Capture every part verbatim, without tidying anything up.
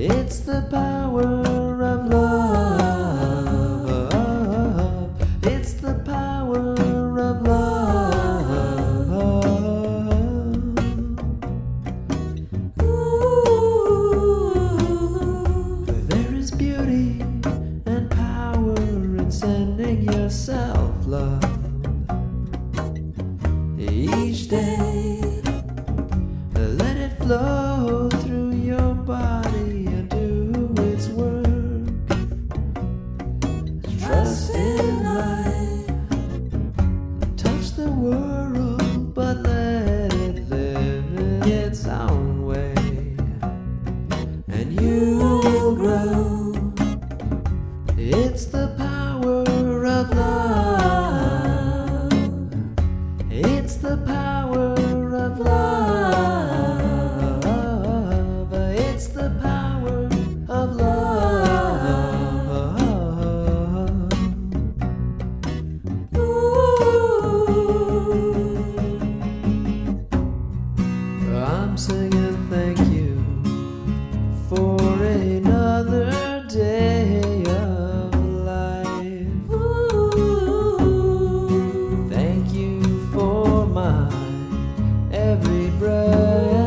It's the power of love. It's the power of love. Ooh. There is beauty and power in sending yourself love each day. Let it flow through your body and do its work. Trust in life, touch the world, but let it live in its own way, and you will grow. It's the power of love. It's the power of love. It's the power of love. Ooh. I'm singing thank you for another day of life. Ooh. Thank you for my every breath.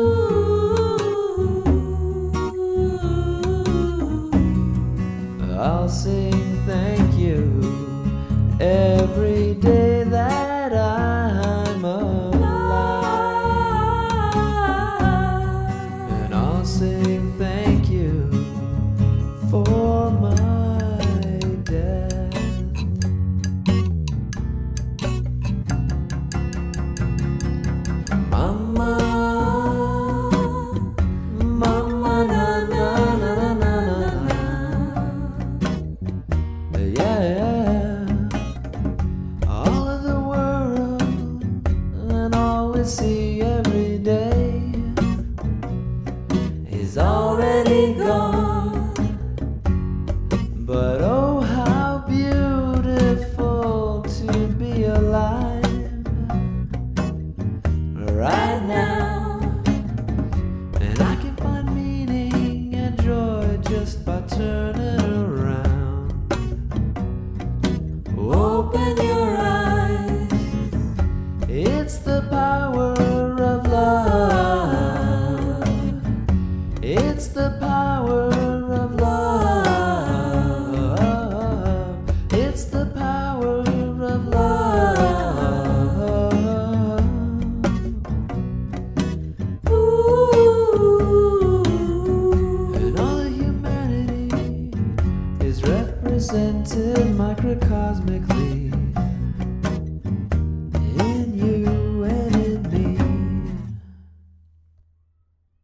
I'll sing thank you every day that I'm alive, and I'll sing thank you for my death. Mama, mama, na na na na na na. Yeah, all of the world and all we see every day is already gone. But oh, how beautiful to be alive right now. And I can find meaning and joy just by turning around. Open your eyes. It's the power of love. It's the power of love. It's the power of love. Ooh. And all of humanity is represented microcosmically